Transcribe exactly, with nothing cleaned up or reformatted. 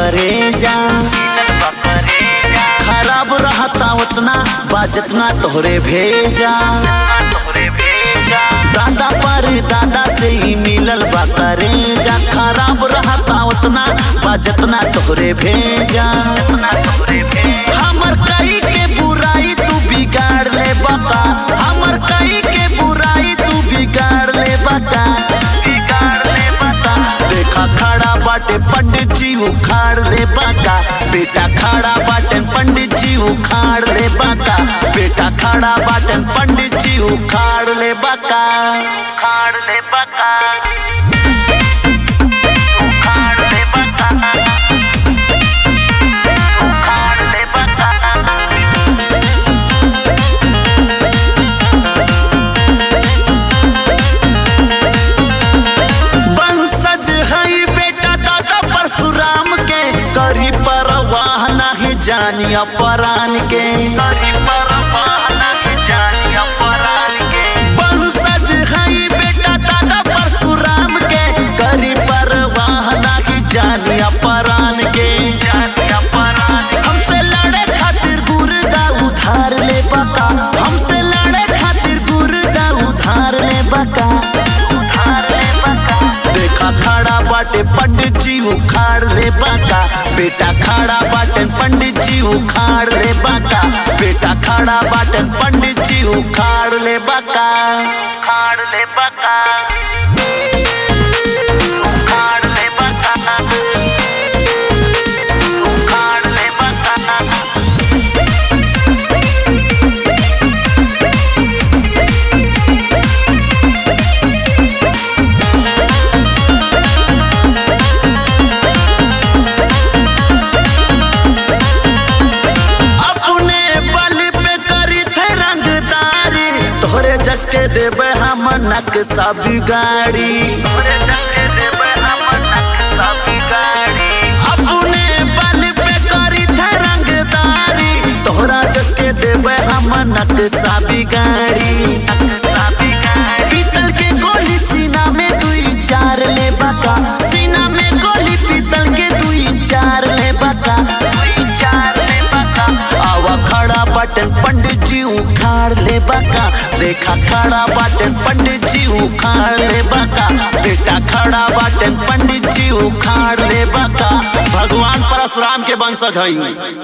बकरे जा खराब रहता उतना बाजतना तोहरे भेजा दादा पर दादा से ही मिलल बकरे जा खराब रहता उतना बाजतना तोहरे भेजा हमर कई के बुराई तू बिगाड़ ले बका हमर कई के बुराई तू बिगाड़ ले बका देखा खड़ा बाटे पंडित जी उखाड़ ले बाका बेटा खड़ा बाटे पंडित जी उखाड़ ले बाका बेटा खड़ा बाटे पंडित जी उखाड़ ले बाका उखाड़ ले बाका उखाड़ ले बाका उखाड़ ले बाका करी परवाह नहीं जानिया परान के करी परवाह नहीं जानिया परान के बंसज है बेटा दादा परशुराम के करी परवाह नहीं जानिया परान के जानिया परान हमसे लड़े खातिर गुर्दा उधार ले बका हमसे लड़े खातिर गुर्दा उधार ले बका उधार ले बका देखा खड़ा बाटे पंडित जी उखाड़ ले बाका बेटा खड़ा बाटन पंडित जी उखाड़ ले बाका बेटा खड़ा बाटन पंडित जी उखाड़ ले बाका उखाड़ ले बाका उखाड़ ले बाका उखाड़ ले बाका के देवे हम नक्शा बिगाड़ी अपने बल पे करी थे रंगदारी तोहरा जसके देवे हम नक्शा बिगाड़ी पीतल के गोली सीना में दुई चार ले बका सीना में गोली पीतल के दुई चार ले बका आवा खड़ा बटन पंडित जी उखाड़ ले बका देखा खड़ा बटन पंडित जी उखाड़ ले बका बेटा खड़ा बटन पंडित जी उखाड़ ले बका भगवान परशुराम के वंशज है।